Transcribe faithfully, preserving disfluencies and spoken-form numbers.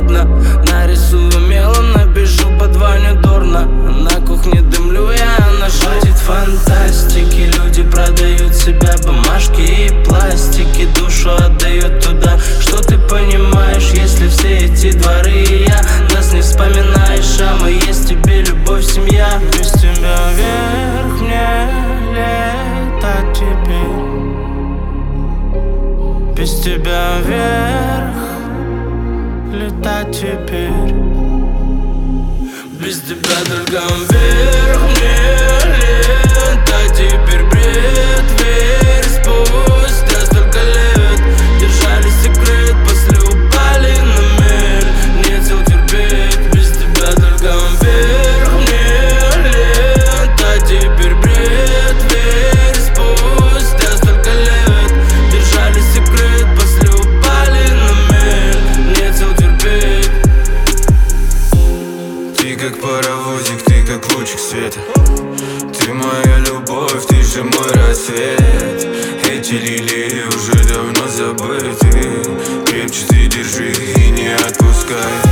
угодно. Нарисую мелом, напишу под Ваню дурно. На кухне дымлю я, она хватит фантастики. Люди продают себя, бумажки и пластики. Душу отдают туда, что ты понимаешь, если все эти дворы и я. Нас не вспоминаешь, а мы есть тебе любовь, семья. Без тебя вверх мне летать теперь. Без тебя вверх летать теперь. Без тебя только вверх мне летать теперь. Бред, верь, спустя столько лет держали секрет, после упали на мель. Нет сил терпеть. Без тебя только вверх мне летать теперь. Бред, верь, спустя столько лет держали секрет, после упали на мель. Нет сил терпеть. Ты как паровозик, ты как лучик света. Ты моя любовь, ты же мой рассвет. Эти лилии уже давно забыты. Крепче ты держи и не отпускай.